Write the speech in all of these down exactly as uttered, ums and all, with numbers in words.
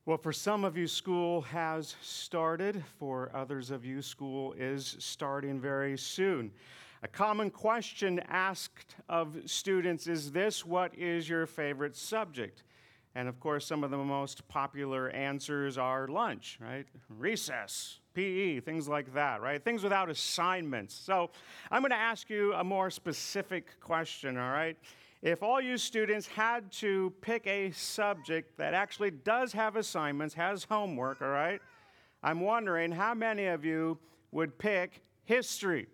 Well, for some of you, school has started. For others of you, school is starting very soon. A common question asked of students is this: what is your favorite subject? And of course, some of the most popular answers are lunch, right? Recess, P E, things like that, right? Things without assignments. So I'm going to ask you a more specific question, all right? If all you students had to pick a subject that actually does have assignments, has homework, all right, I'm wondering how many of you would pick history?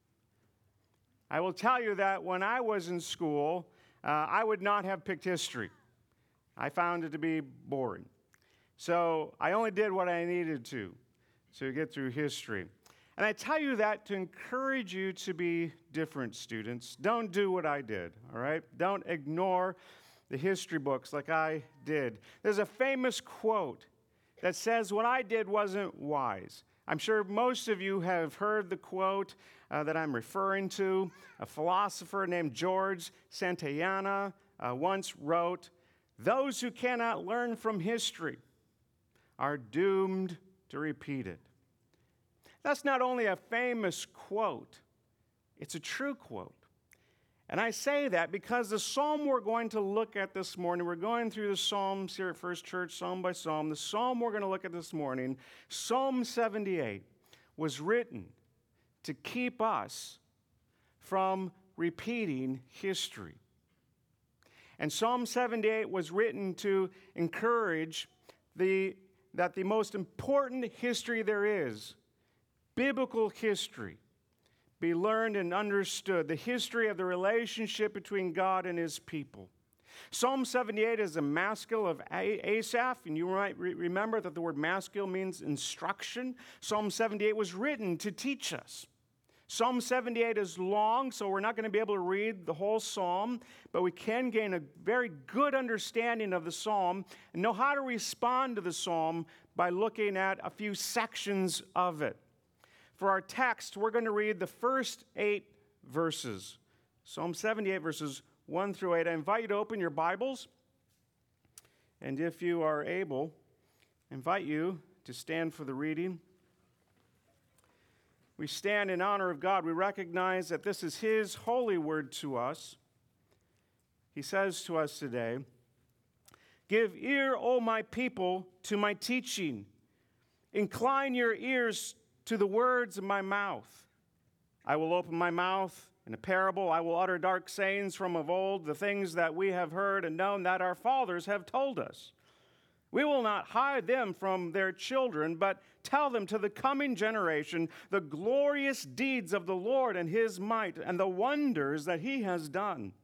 I will tell you that when I was in school, uh, I would not have picked history. I found it to be boring. So I only did what I needed to to get through history. And I tell you that to encourage you to be different, students. Don't do what I did, all right? Don't ignore the history books like I did. There's a famous quote that says, "What I did wasn't wise." I'm sure most of you have heard the quote uh, that I'm referring to. A philosopher named George Santayana uh, once wrote, "Those who cannot learn from history are doomed to repeat it." That's not only a famous quote, it's a true quote. And I say that because the psalm we're going to look at this morning, we're going through the Psalms here at First Church, psalm by psalm. The psalm we're going to look at this morning, Psalm seventy-eight, was written to keep us from repeating history. And Psalm seventy-eight was written to encourage the, that the most important history there is, biblical history, be learned and understood, the history of the relationship between God and his people. Psalm seventy-eight is a maskil of Asaph, and you might re- remember that the word maskil means instruction. Psalm seventy-eight was written to teach us. Psalm seventy-eight is long, so we're not going to be able to read the whole psalm, but we can gain a very good understanding of the psalm and know how to respond to the psalm by looking at a few sections of it. For our text, we're going to read the first eight verses. Psalm seventy-eight, verses one through eight. I invite you to open your Bibles. And if you are able, I invite you to stand for the reading. We stand in honor of God. We recognize that this is his holy word to us. He says to us today, "Give ear, O my people, to my teaching. Incline your ears to the words of my mouth. I will open my mouth in a parable. I will utter dark sayings from of old, the things that we have heard and known that our fathers have told us. We will not hide them from their children, but tell them to the coming generation the glorious deeds of the Lord and his might and the wonders that he has done.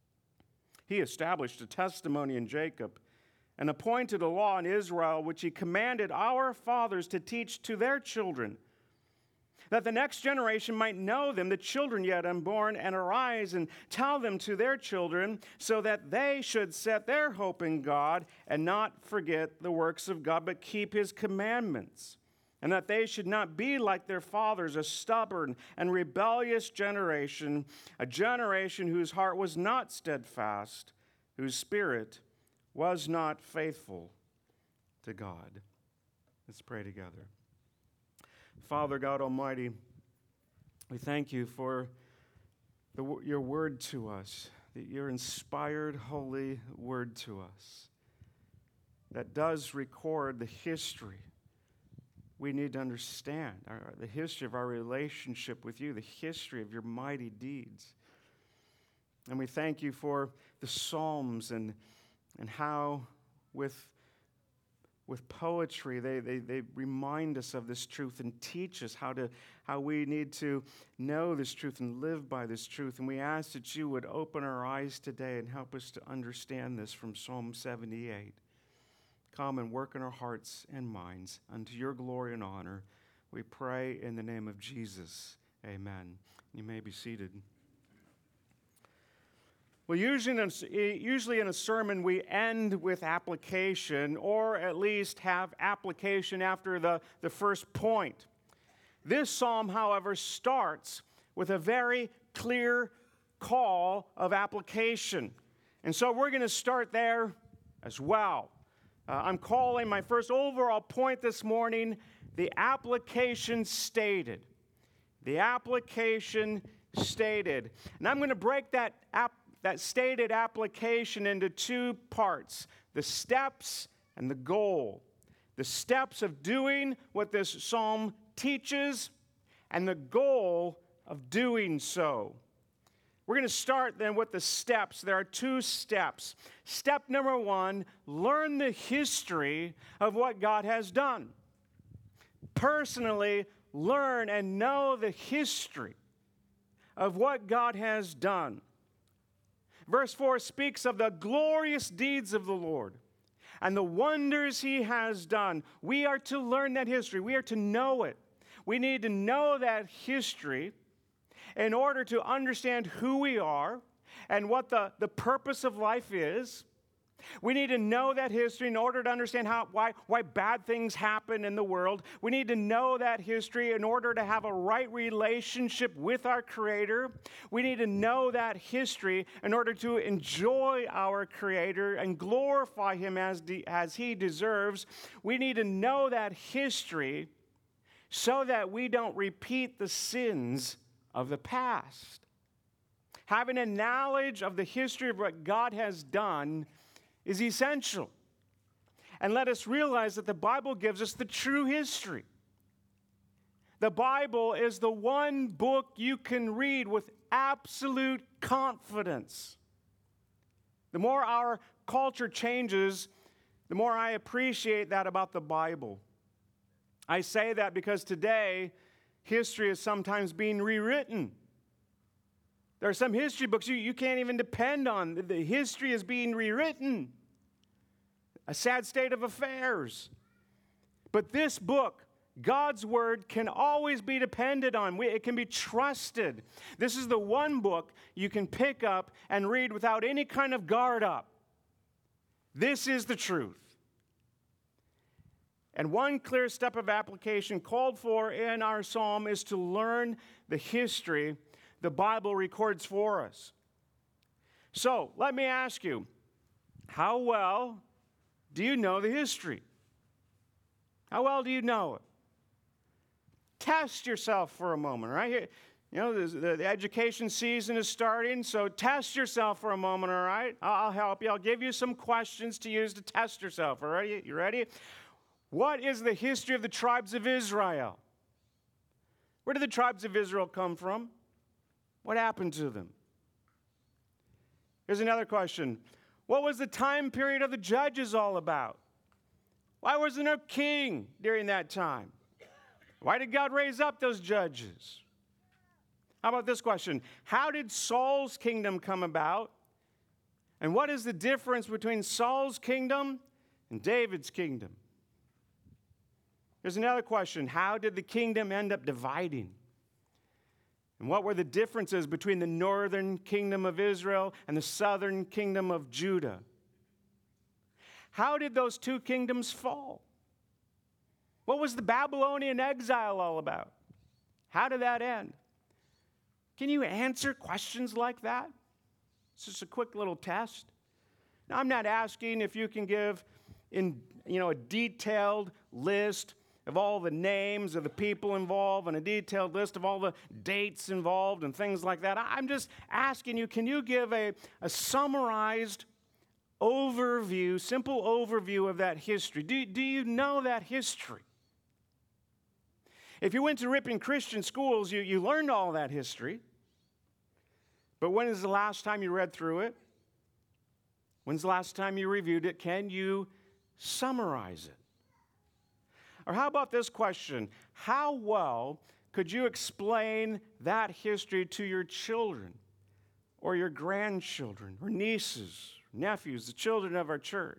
He established a testimony in Jacob and appointed a law in Israel, which he commanded our fathers to teach to their children, that the next generation might know them, the children yet unborn, and arise and tell them to their children, so that they should set their hope in God and not forget the works of God, but keep his commandments, and that they should not be like their fathers, a stubborn and rebellious generation, a generation whose heart was not steadfast, whose spirit was not faithful to God." Let's pray together. Father God Almighty, we thank you for the, your word to us, your inspired holy word to us that does record the history we need to understand, our, the history of our relationship with you, the history of your mighty deeds. And we thank you for the Psalms and, and how with With poetry, they, they, they remind us of this truth and teach us how to how we need to know this truth and live by this truth. And we ask that you would open our eyes today and help us to understand this from Psalm seventy-eight. Come and work in our hearts and minds unto your glory and honor. We pray in the name of Jesus. Amen. You may be seated. Well, usually in, a, usually in a sermon, we end with application, or at least have application after the, the first point. This psalm, however, starts with a very clear call of application. And so we're going to start there as well. Uh, I'm calling my first overall point this morning, the application stated. The application stated. And I'm going to break that, ap- that stated application into two parts, the steps and the goal. The steps of doing what this psalm teaches and the goal of doing so. We're going to start then with the steps. There are two steps. Step number one, learn the history of what God has done. Personally, learn and know the history of what God has done. Verse four speaks of the glorious deeds of the Lord and the wonders he has done. We are to learn that history. We are to know it. We need to know that history in order to understand who we are and what the, the purpose of life is. We need to know that history in order to understand how, why, why bad things happen in the world. We need to know that history in order to have a right relationship with our Creator. We need to know that history in order to enjoy our Creator and glorify Him as, de, as He deserves. We need to know that history so that we don't repeat the sins of the past. Having a knowledge of the history of what God has done is essential. And let us realize that the Bible gives us the true history. The Bible is the one book you can read with absolute confidence. The more our culture changes, the more I appreciate that about the Bible. I say that because today, history is sometimes being rewritten. There are some history books you, you can't even depend on. The, the history is being rewritten. A sad state of affairs. But this book, God's Word, can always be depended on. We, it can be trusted. This is the one book you can pick up and read without any kind of guard up. This is the truth. And one clear step of application called for in our psalm is to learn the history the Bible records for us. So, let me ask you, how well do you know the history? How well do you know it? Test yourself for a moment, right? Here, you know, the, the education season is starting, so test yourself for a moment, all right? I'll help you. I'll give you some questions to use to test yourself, all right? You ready? What is the history of the tribes of Israel? Where did the tribes of Israel come from? What happened to them? Here's another question. What was the time period of the judges all about? Why wasn't there a king during that time? Why did God raise up those judges? How about this question? How did Saul's kingdom come about? And what is the difference between Saul's kingdom and David's kingdom? Here's another question. How did the kingdom end up dividing? And what were the differences between the northern kingdom of Israel and the southern kingdom of Judah? How did those two kingdoms fall? What was the Babylonian exile all about? How did that end? Can you answer questions like that? It's just a quick little test. Now, I'm not asking if you can give in, you know, a detailed list of all the names of the people involved and a detailed list of all the dates involved and things like that. I'm just asking you, can you give a, a summarized overview, simple overview of that history? Do, do you know that history? If you went to Ripon Christian schools, you, you learned all that history. But when is the last time you read through it? When's the last time you reviewed it? Can you summarize it? Or how about this question? How well could you explain that history to your children or your grandchildren or nieces, nephews, the children of our church?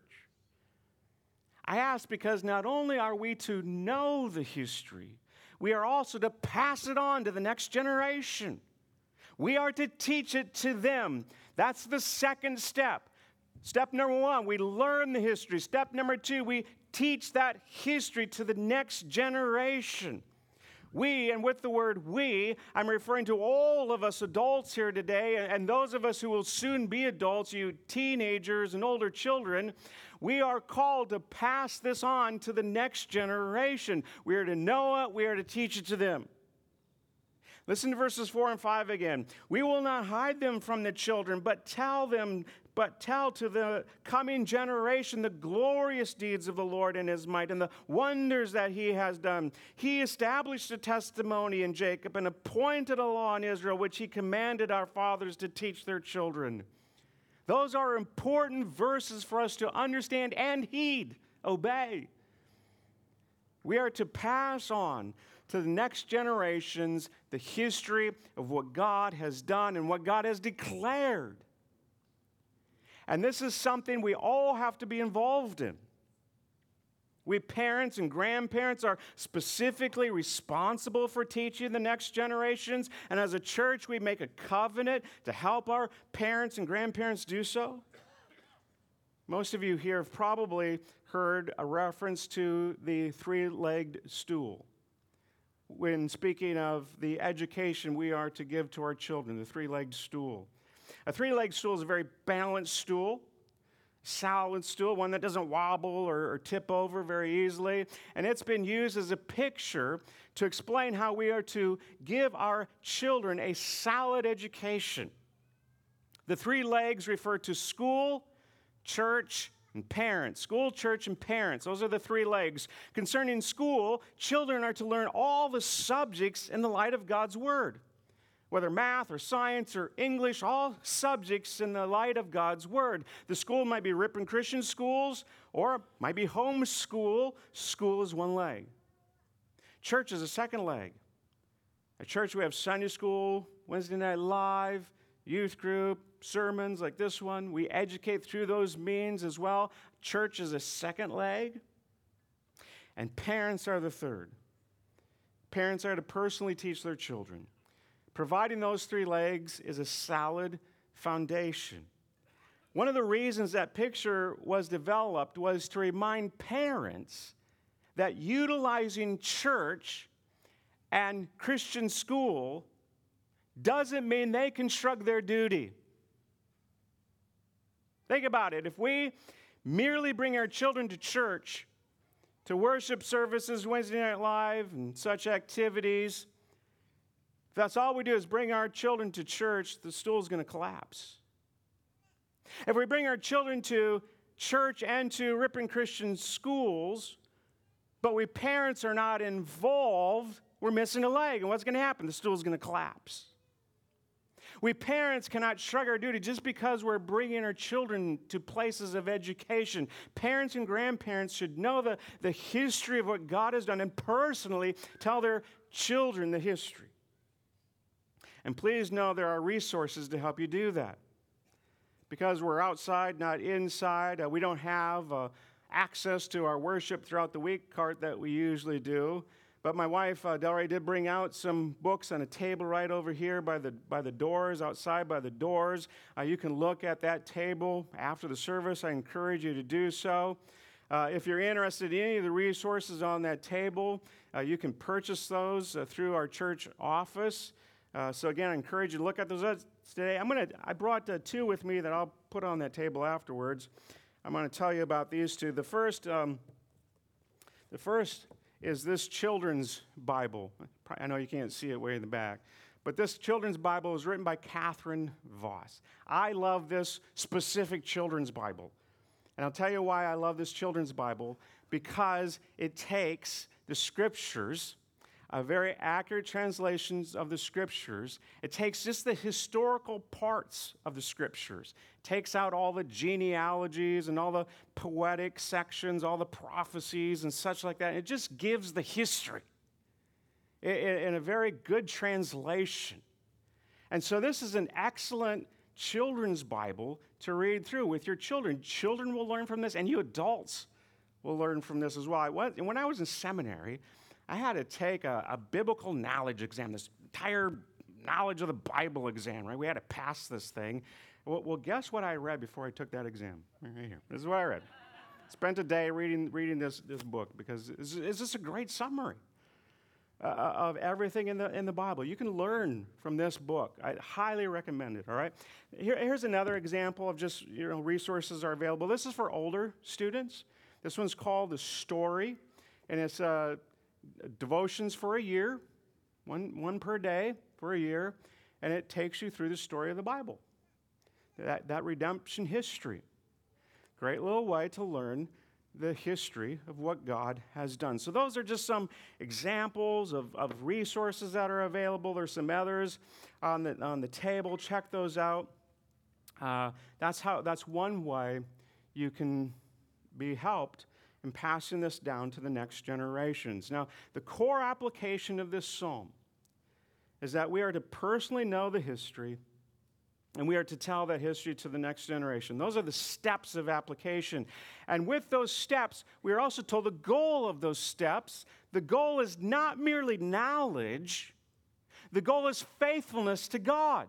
I ask because not only are we to know the history, we are also to pass it on to the next generation. We are to teach it to them. That's the second step. Step number one, we learn the history. Step number two, we teach that history to the next generation. We, and with the word we, I'm referring to all of us adults here today, and those of us who will soon be adults, you teenagers and older children. We are called to pass this on to the next generation. We are to know it, we are to teach it to them. Listen to verses four and five again. We will not hide them from the children, but tell them, but tell to the coming generation the glorious deeds of the Lord and his might and the wonders that he has done. He established a testimony in Jacob and appointed a law in Israel, which he commanded our fathers to teach their children. Those are important verses for us to understand and heed, obey. We are to pass on to the next generations the history of what God has done and what God has declared. And this is something we all have to be involved in. We parents and grandparents are specifically responsible for teaching the next generations. And as a church, we make a covenant to help our parents and grandparents do so. Most of you here have probably heard a reference to the three-legged stool when speaking of the education we are to give to our children, the three-legged stool. A three-legged stool is a very balanced stool, solid stool, one that doesn't wobble or, or tip over very easily. And it's been used as a picture to explain how we are to give our children a solid education. The three legs refer to school, church, and parents. School, church, and parents. Those are the three legs. Concerning school, children are to learn all the subjects in the light of God's Word. Whether math or science or English, all subjects in the light of God's Word. The school might be Ripon Christian schools or might be home school. School is one leg. Church is a second leg. At church we have Sunday school, Wednesday night live, youth group, sermons like this one. We educate through those means as well. Church is a second leg. And parents are the third. Parents are to personally teach their children. Providing those three legs is a solid foundation. One of the reasons that picture was developed was to remind parents that utilizing church and Christian school doesn't mean they can shrug their duty. Think about it. If we merely bring our children to church, to worship services, Wednesday Night Live, and such activities, if that's all we do is bring our children to church, the stool's going to collapse. If we bring our children to church and to Ripon Christian schools, but we parents are not involved, we're missing a leg. And what's going to happen? The stool's going to collapse. We parents cannot shrug our duty just because we're bringing our children to places of education. Parents and grandparents should know the, the history of what God has done and personally tell their children the history. And please know there are resources to help you do that. Because we're outside, not inside, uh, we don't have uh, access to our worship throughout the week cart that we usually do. But my wife, uh, Delray, did bring out some books on a table right over here by the by the doors, outside by the doors. Uh, you can look at that table after the service. I encourage you to do so. Uh, if you're interested in any of the resources on that table, uh, you can purchase those uh, through our church office. Uh, so again, I encourage you to look at those today. I'm gonna. I brought uh, two with me that I'll put on that table afterwards. I'm going to tell you about these two. The first, um, the first. is this children's Bible. I know you can't see it way in the back, but this children's Bible was written by Catherine Voss. I love this specific children's Bible. And I'll tell you why I love this children's Bible, because it takes the scriptures, uh, very accurate translations of the scriptures. It takes just the historical parts of the scriptures. It takes out all the genealogies and all the poetic sections, all the prophecies and such like that. It just gives the history in a very good translation. And so this is an excellent children's Bible to read through with your children. Children will learn from this, and you adults will learn from this as well. I was, when I was in seminary, I had to take a, a biblical knowledge exam, this entire knowledge of the Bible exam, right? We had to pass this thing. Well, well, guess what I read before I took that exam? Right here. This is what I read. Spent a day reading reading this, this book because it's, it's just a great summary. uh, of everything in the, in the Bible. You can learn from this book. I highly recommend it, all right? Here, here's another example of just, you know, resources are available. This is for older students. This one's called The Story, and it's uh, devotions for a year, one, one per day for a year, and it takes you through the story of the Bible, that, that redemption history. Great little way to learn the history of what God has done. So those are just some examples of, of resources that are available. There's some others on the, on the table. Check those out. Uh, that's how. That's one way you can be helped in passing this down to the next generations. Now, the core application of this psalm is that we are to personally know the history, and we are to tell that history to the next generation. Those are the steps of application. And with those steps, we are also told the goal of those steps. The goal is not merely knowledge. The goal is faithfulness to God.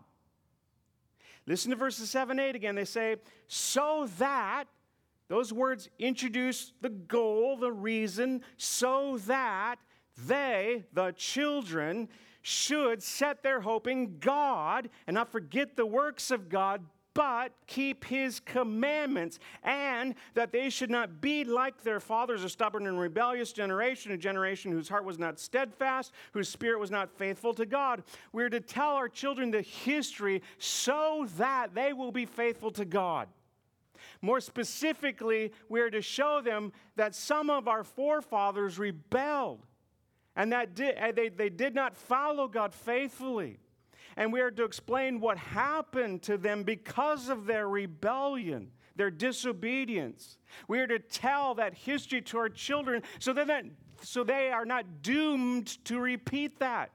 Listen to verses seven, eight again. They say, so that, those words introduce the goal, the reason, so that they, the children, should set their hope in God and not forget the works of God, but keep His commandments, and that they should not be like their fathers, a stubborn and rebellious generation, a generation whose heart was not steadfast, whose spirit was not faithful to God. We're to tell our children the history so that they will be faithful to God. More specifically, we're to show them that some of our forefathers rebelled, and that did, they, they did not follow God faithfully. And we are to explain what happened to them because of their rebellion, their disobedience. We are to tell that history to our children so that so they are not doomed to repeat that.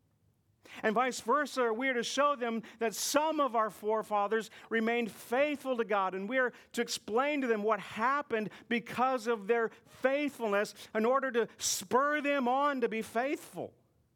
And vice versa, we are to show them that some of our forefathers remained faithful to God, and we are to explain to them what happened because of their faithfulness in order to spur them on to be faithful.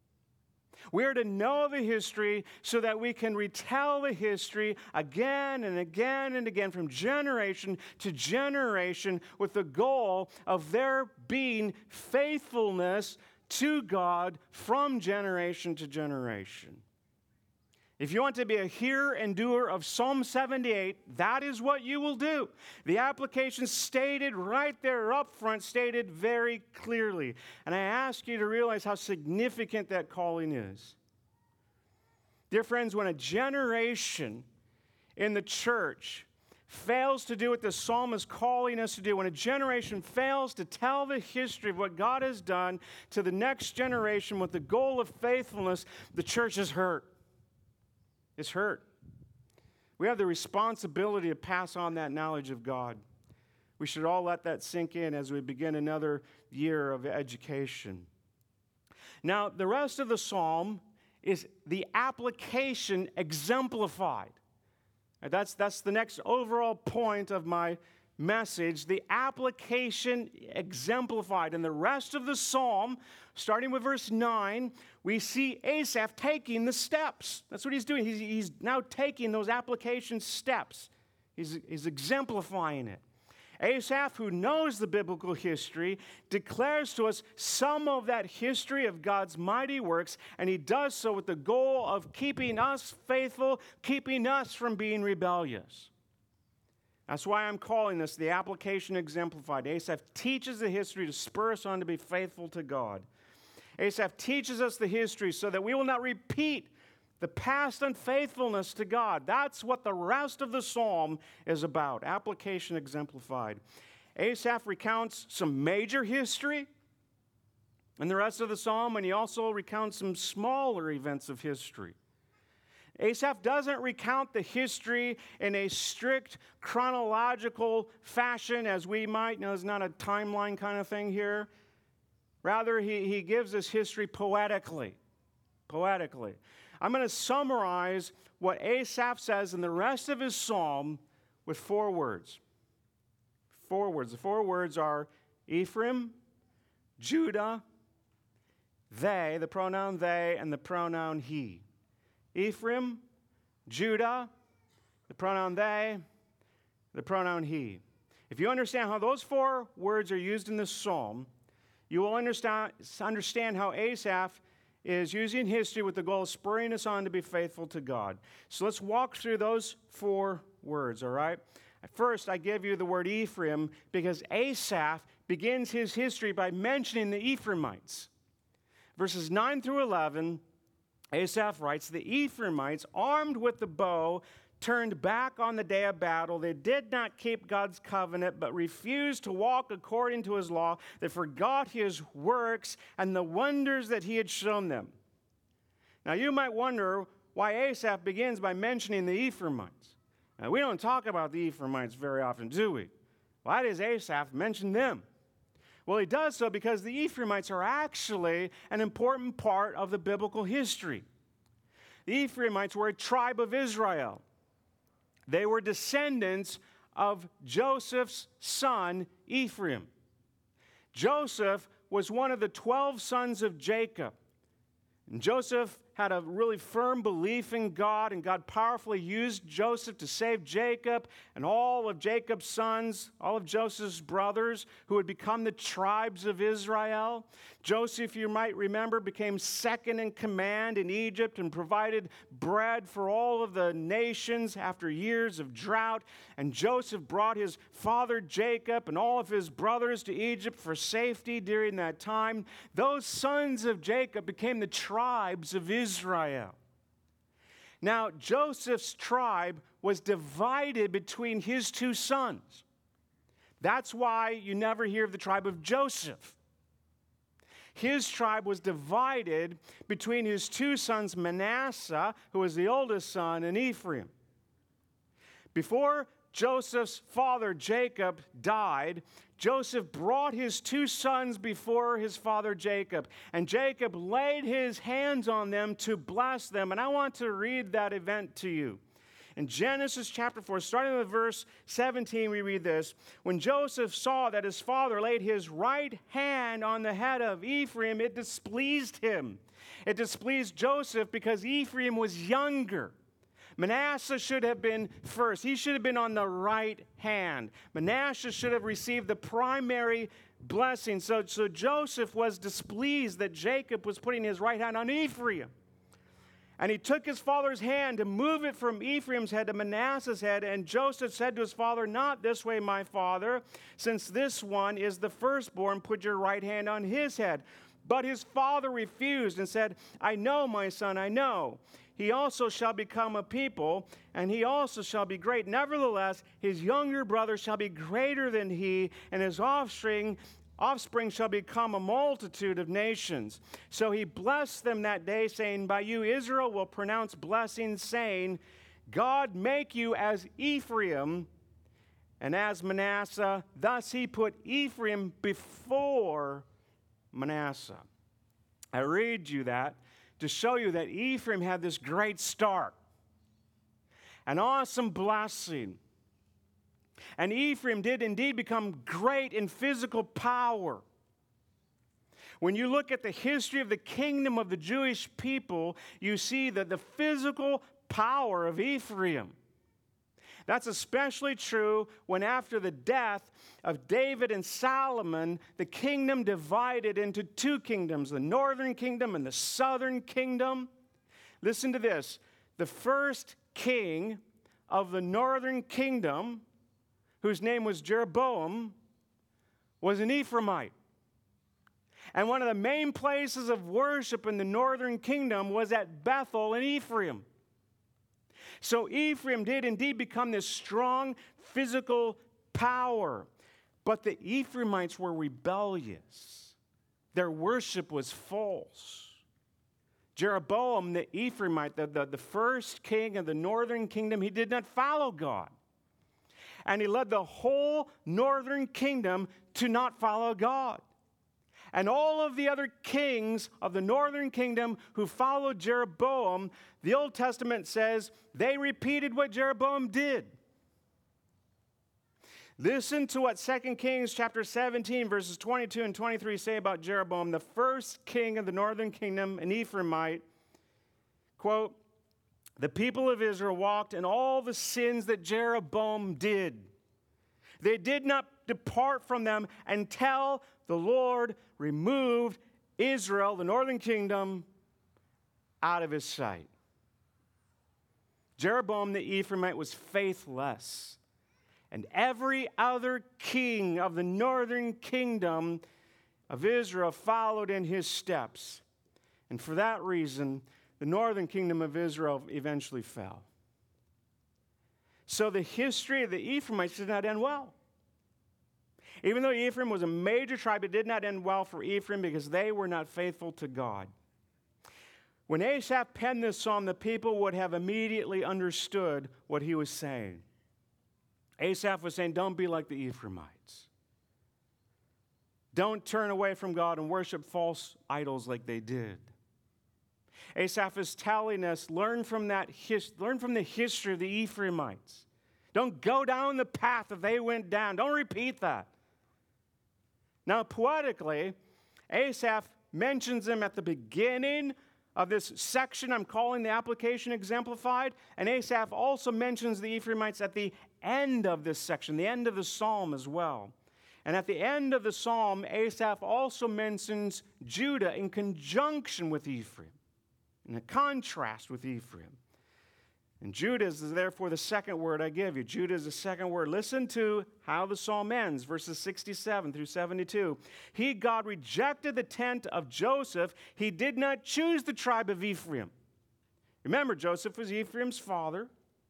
We are to know the history so that we can retell the history again and again and again from generation to generation with the goal of there being faithfulness to God from generation to generation. If you want to be a hearer and doer of Psalm seventy-eight, that is what you will do. The application stated right there up front, stated very clearly. And I ask you to realize how significant that calling is. Dear friends, when a generation in the church fails to do what the psalm is calling us to do, when a generation fails to tell the history of what God has done to the next generation with the goal of faithfulness, the church is hurt. It's hurt. We have the responsibility to pass on that knowledge of God. We should all let that sink in as we begin another year of education. Now, the rest of the psalm is the application exemplified. And that's, that's the next overall point of my message, the application exemplified. In the rest of the psalm, starting with verse nine, we see Asaph taking the steps. That's what he's doing. He's, he's now taking those application steps. He's, he's exemplifying it. Asaph, who knows the biblical history, declares to us some of that history of God's mighty works, and he does so with the goal of keeping us faithful, keeping us from being rebellious. That's why I'm calling this the application exemplified. Asaph teaches the history to spur us on to be faithful to God. Asaph teaches us the history so that we will not repeat the past unfaithfulness to God. That's what the rest of the psalm is about. Application exemplified. Asaph recounts some major history in the rest of the psalm, and he also recounts some smaller events of history. Asaph doesn't recount the history in a strict chronological fashion as we might. No, it's not a timeline kind of thing here. Rather, he, he gives us history poetically. Poetically. I'm going to summarize what Asaph says in the rest of his psalm with four words. Four words. The four words are Ephraim, Judah, they, the pronoun they, and the pronoun he. Ephraim, Judah, the pronoun they, the pronoun he. If you understand how those four words are used in this psalm, you will understand, understand how Asaph is using history with the goal of spurring us on to be faithful to God. So let's walk through those four words, all right? First, I give you the word Ephraim because Asaph begins his history by mentioning the Ephraimites. Verses nine through eleven, Asaph writes, the Ephraimites, armed with the bow, turned back on the day of battle. They did not keep God's covenant, but refused to walk according to his law. They forgot his works and the wonders that he had shown them. Now, you might wonder why Asaph begins by mentioning the Ephraimites. Now, we don't talk about the Ephraimites very often, do we? Why does Asaph mention them? Well, he does so because the Ephraimites are actually an important part of the biblical history. The Ephraimites were a tribe of Israel. They were descendants of Joseph's son, Ephraim. Joseph was one of the twelve sons of Jacob. And Joseph had a really firm belief in God, and God powerfully used Joseph to save Jacob and all of Jacob's sons, all of Joseph's brothers, who had become the tribes of Israel. Joseph, you might remember, became second in command in Egypt and provided bread for all of the nations after years of drought. And Joseph brought his father Jacob and all of his brothers to Egypt for safety during that time. Those sons of Jacob became the tribes of Israel. Now, Joseph's tribe was divided between his two sons. That's why you never hear of the tribe of Joseph. His tribe was divided between his two sons, Manasseh, who was the oldest son, and Ephraim. Before Joseph's father, Jacob, died, Joseph brought his two sons before his father, Jacob, and Jacob laid his hands on them to bless them. And I want to read that event to you. In Genesis chapter four, starting with verse seventeen, we read this. When Joseph saw that his father laid his right hand on the head of Ephraim, it displeased him. It displeased Joseph because Ephraim was younger. Manasseh should have been first. He should have been on the right hand. Manasseh should have received the primary blessing. So, so Joseph was displeased that Jacob was putting his right hand on Ephraim. And he took his father's hand to move it from Ephraim's head to Manasseh's head. And Joseph said to his father, "Not this way, my father. Since this one is the firstborn, put your right hand on his head." But his father refused and said, "I know, my son, I know. He also shall become a people, and he also shall be great. Nevertheless, his younger brother shall be greater than he, and his offspring Offspring shall become a multitude of nations. So he blessed them that day, saying, By you Israel will pronounce blessings, saying, God make you as Ephraim and as Manasseh. Thus he put Ephraim before Manasseh. I read you that to show you that Ephraim had this great start, an awesome blessing. And Ephraim did indeed become great in physical power. When you look at the history of the kingdom of the Jewish people, you see that the physical power of Ephraim. That's especially true when after the death of David and Solomon, the kingdom divided into two kingdoms, the northern kingdom and the southern kingdom. Listen to this. The first king of the northern kingdom, whose name was Jeroboam, was an Ephraimite. And one of the main places of worship in the northern kingdom was at Bethel in Ephraim. So Ephraim did indeed become this strong physical power. But the Ephraimites were rebellious. Their worship was false. Jeroboam, the Ephraimite, the, the, the first king of the northern kingdom, he did not follow God. And he led the whole northern kingdom to not follow God. And all of the other kings of the northern kingdom who followed Jeroboam, the Old Testament says they repeated what Jeroboam did. Listen to what Second Kings chapter seventeen, verses twenty-two and twenty-three say about Jeroboam, the first king of the northern kingdom, an Ephraimite. Quote, the people of Israel walked in all the sins that Jeroboam did. They did not depart from them until the Lord removed Israel, the northern kingdom, out of his sight. Jeroboam the Ephraimite was faithless, and every other king of the northern kingdom of Israel followed in his steps. And for that reason, the northern kingdom of Israel eventually fell. So the history of the Ephraimites did not end well. Even though Ephraim was a major tribe, it did not end well for Ephraim because they were not faithful to God. When Asaph penned this psalm, the people would have immediately understood what he was saying. Asaph was saying, don't be like the Ephraimites. Don't turn away from God and worship false idols like they did. Asaph is telling us, learn from that his, learn from the history of the Ephraimites. Don't go down the path that they went down. Don't repeat that. Now, poetically, Asaph mentions them at the beginning of this section I'm calling the application exemplified, and Asaph also mentions the Ephraimites at the end of this section, the end of the psalm as well. And at the end of the psalm, Asaph also mentions Judah in conjunction with Ephraim, in a contrast with Ephraim. And Judah is therefore the second word I give you. Judah is the second word. Listen to how the psalm ends, verses sixty-seven through seventy-two. He, God, rejected the tent of Joseph. He did not choose the tribe of Ephraim. Remember, Joseph was Ephraim's father.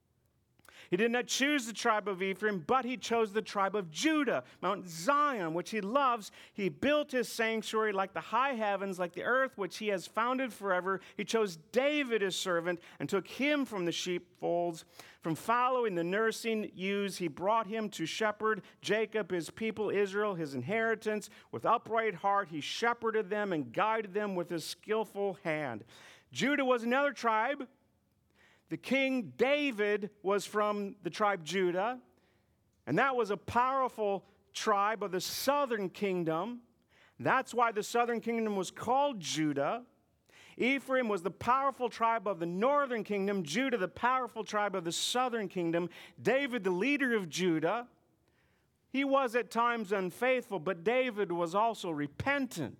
He did not choose the tribe of Ephraim, but he chose the tribe of Judah, Mount Zion, which he loves. He built his sanctuary like the high heavens, like the earth, which he has founded forever. He chose David his servant and took him from the sheepfolds. From following the nursing ewes, he brought him to shepherd Jacob, his people, Israel, his inheritance. With upright heart, he shepherded them and guided them with his skillful hand. Judah was another tribe. The king David was from the tribe Judah, and that was a powerful tribe of the southern kingdom. That's why the southern kingdom was called Judah. Ephraim was the powerful tribe of the northern kingdom, Judah the powerful tribe of the southern kingdom, David the leader of Judah. He was at times unfaithful, but David was also repentant.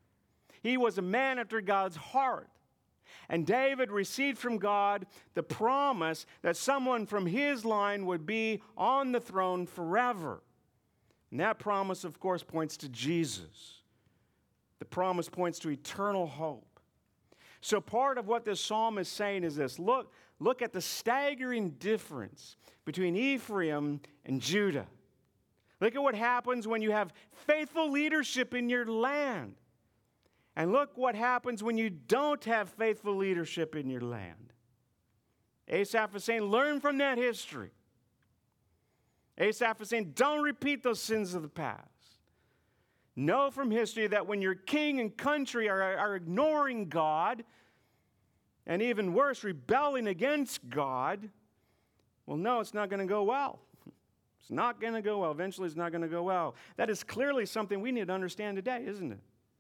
He was a man after God's heart. And David received from God the promise that someone from his line would be on the throne forever. And that promise, of course, points to Jesus. The promise points to eternal hope. So part of what this psalm is saying is this. Look, look at the staggering difference between Ephraim and Judah. Look at what happens when you have faithful leadership in your land. And look what happens when you don't have faithful leadership in your land. Asaph is saying, learn from that history. Asaph is saying, don't repeat those sins of the past. Know from history that when your king and country are, are ignoring God, and even worse, rebelling against God, well, no, it's not going to go well. It's not going to go well. Eventually, it's not going to go well. That is clearly something we need to understand today, isn't it?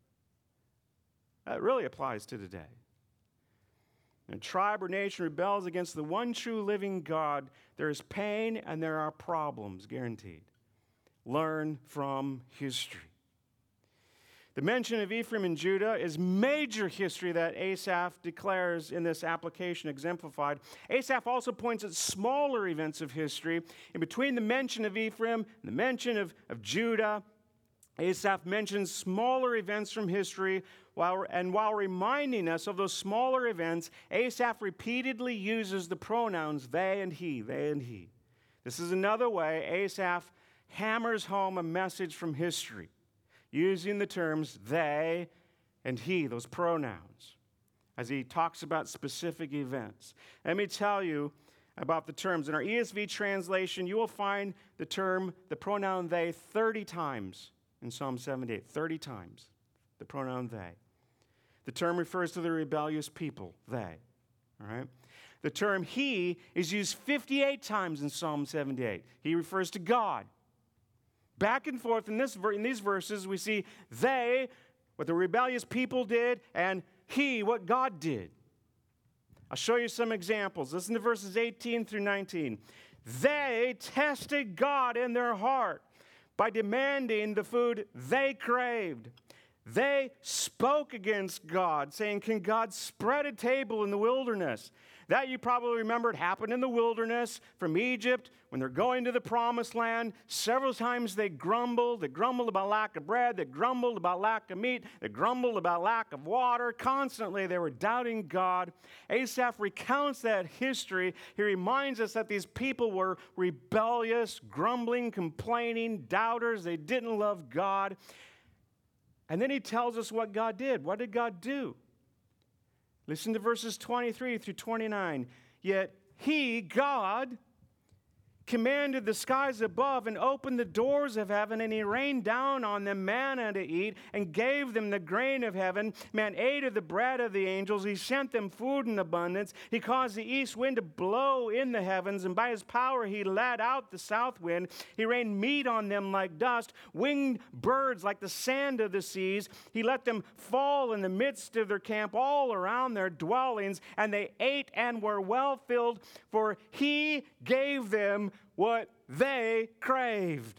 That really applies to today. When a tribe or nation rebels against the one true living God, there is pain and there are problems, guaranteed. Learn from history. The mention of Ephraim and Judah is major history that Asaph declares in this application exemplified. Asaph also points at smaller events of history. In between the mention of Ephraim and the mention of, of Judah, Asaph mentions smaller events from history, while, and while reminding us of those smaller events, Asaph repeatedly uses the pronouns they and he, they and he. This is another way Asaph hammers home a message from history, using the terms they and he, those pronouns, as he talks about specific events. Let me tell you about the terms. In our E S V translation, you will find the term, the pronoun they, thirty times in Psalm seventy-eight, thirty times, the pronoun they. The term refers to the rebellious people, they, all right? The term he is used fifty-eight times in Psalm seventy-eight. He refers to God. Back and forth in, this, in these verses, we see they, what the rebellious people did, and he, what God did. I'll show you some examples. Listen to verses eighteen through nineteen. They tested God in their heart by demanding the food they craved. They spoke against God, saying, can God spread a table in the wilderness? That you probably remember it happened in the wilderness from Egypt when they're going to the promised land. Several times they grumbled. They grumbled about lack of bread. They grumbled about lack of meat. They grumbled about lack of water. Constantly they were doubting God. Asaph recounts that history. He reminds us that these people were rebellious, grumbling, complaining, doubters. They didn't love God. And then he tells us what God did. What did God do? Listen to verses twenty-three through twenty-nine. Yet he, God, commanded the skies above and opened the doors of heaven, and he rained down on them manna to eat and gave them the grain of heaven. Man ate of the bread of the angels. He sent them food in abundance. He caused the east wind to blow in the heavens, and by his power he led out the south wind. He rained meat on them like dust, winged birds like the sand of the seas. He let them fall in the midst of their camp, all around their dwellings, and they ate and were well filled, for he gave them what they craved.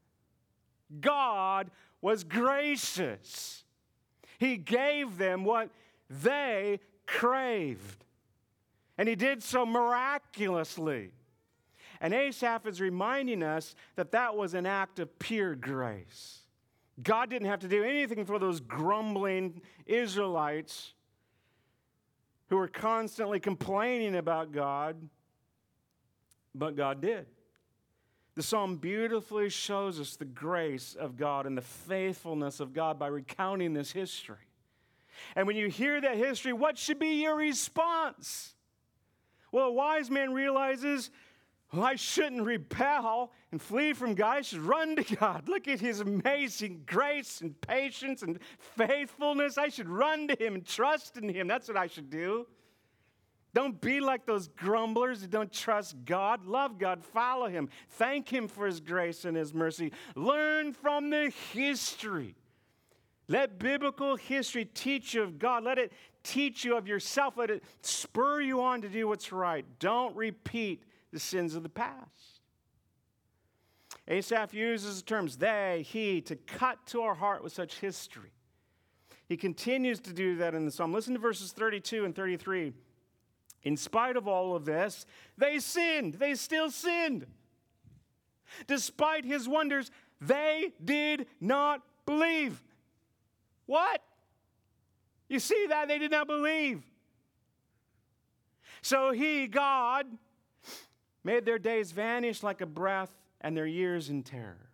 God was gracious. He gave them what they craved. And he did so miraculously. And Asaph is reminding us that that was an act of pure grace. God didn't have to do anything for those grumbling Israelites who were constantly complaining about God, but God did. The psalm beautifully shows us the grace of God and the faithfulness of God by recounting this history. And when you hear that history, what should be your response? Well, a wise man realizes, well, I shouldn't rebel and flee from God. I should run to God. Look at his amazing grace and patience and faithfulness. I should run to him and trust in him. That's what I should do. Don't be like those grumblers who don't trust God. Love God. Follow him. Thank him for his grace and his mercy. Learn from the history. Let biblical history teach you of God. Let it teach you of yourself. Let it spur you on to do what's right. Don't repeat the sins of the past. Asaph uses the terms they, he, to cut to our heart with such history. He continues to do that in the psalm. Listen to verses thirty-two and thirty-three. In spite of all of this, they sinned. They still sinned. Despite his wonders, they did not believe. What? You see that? They did not believe. So he, God, made their days vanish like a breath and their years in terror.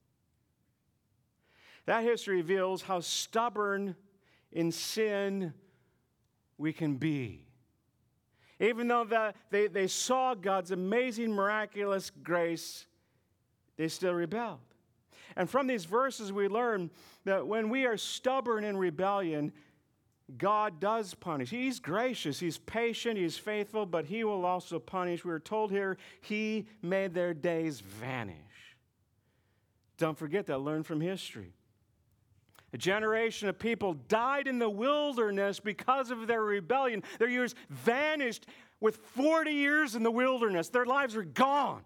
That history reveals how stubborn in sin we can be. Even though the, they, they saw God's amazing, miraculous grace, they still rebelled. And from these verses, we learn that when we are stubborn in rebellion, God does punish. He's gracious, he's patient, he's faithful, but he will also punish. We are told here, he made their days vanish. Don't forget that. Learn from history. A generation of people died in the wilderness because of their rebellion. Their years vanished with forty years in the wilderness. Their lives are gone.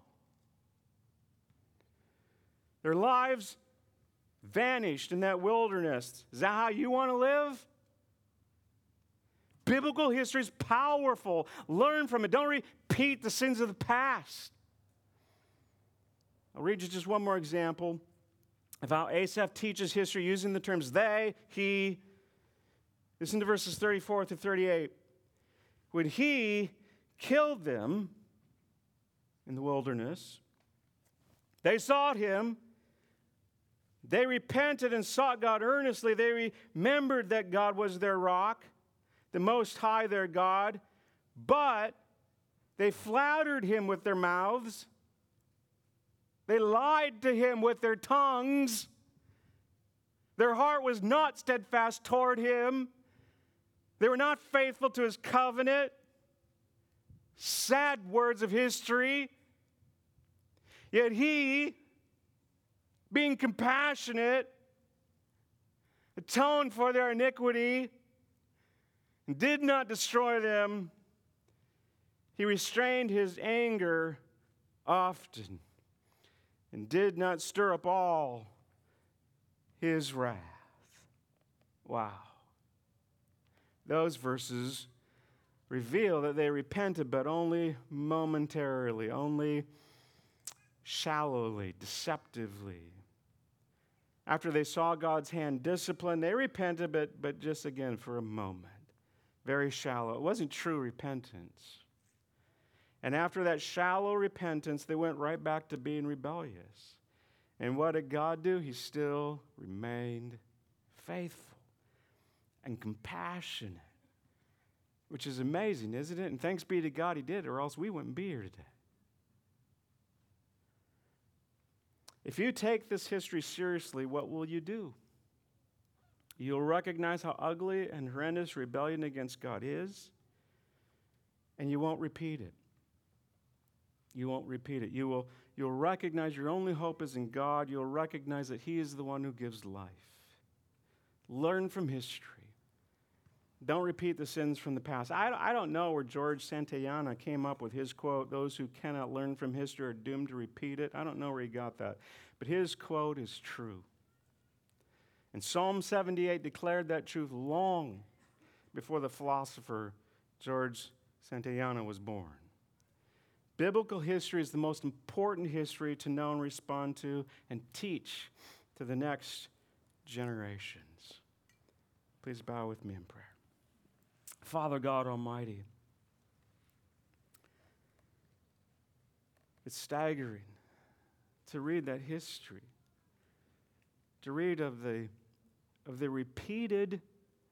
Their lives vanished in that wilderness. Is that how you want to live? Biblical history is powerful. Learn from it. Don't repeat the sins of the past. I'll read you just one more example of how Asaph teaches history using the terms they, he. Listen to verses thirty-four to thirty-eight. When he killed them in the wilderness, they sought him. They repented and sought God earnestly. They remembered that God was their rock, the Most High their God. But they flattered him with their mouths. They lied to him with their tongues. Their heart was not steadfast toward him. They were not faithful to his covenant. Sad words of history. Yet he, being compassionate, atoned for their iniquity and did not destroy them. He restrained his anger often and did not stir up all his wrath. Wow. Those verses reveal that they repented, but only momentarily, only shallowly, deceptively. After they saw God's hand discipline, they repented, but, but just again for a moment. Very shallow. It wasn't true repentance. And after that shallow repentance, they went right back to being rebellious. And what did God do? He still remained faithful and compassionate, which is amazing, isn't it? And thanks be to God he did, or else we wouldn't be here today. If you take this history seriously, what will you do? You'll recognize how ugly and horrendous rebellion against God is, and you won't repeat it. You won't repeat it. You will, you'll recognize your only hope is in God. You'll recognize that he is the one who gives life. Learn from history. Don't repeat the sins from the past. I, I don't know where George Santayana came up with his quote, those who cannot learn from history are doomed to repeat it. I don't know where he got that. But his quote is true. And Psalm seventy-eight declared that truth long before the philosopher George Santayana was born. Biblical history is the most important history to know and respond to and teach to the next generations. Please bow with me in prayer. Father God Almighty, it's staggering to read that history, to read of the, of the repeated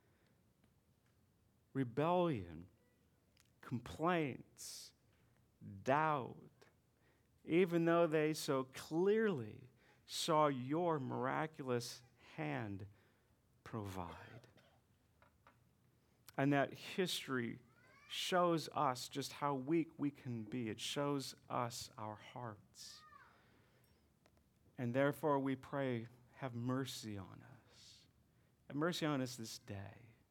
rebellion, complaints, doubt, even though they so clearly saw your miraculous hand provide. And that history shows us just how weak we can be. It shows us our hearts. And therefore we pray, have mercy on us. Have mercy on us this day.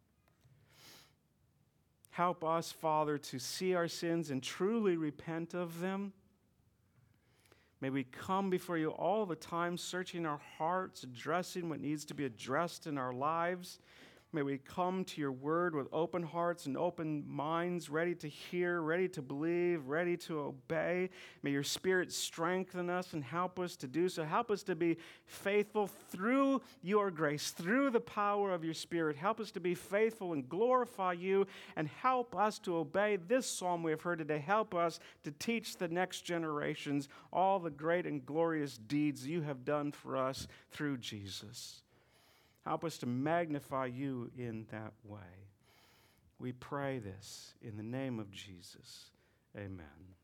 Help us, Father, to see our sins and truly repent of them. May we come before you all the time, searching our hearts, addressing what needs to be addressed in our lives. May we come to your word with open hearts and open minds, ready to hear, ready to believe, ready to obey. May your Spirit strengthen us and help us to do so. Help us to be faithful through your grace, through the power of your Spirit. Help us to be faithful and glorify you, and help us to obey this psalm we have heard today. Help us to teach the next generations all the great and glorious deeds you have done for us through Jesus. Help us to magnify you in that way. We pray this in the name of Jesus. Amen.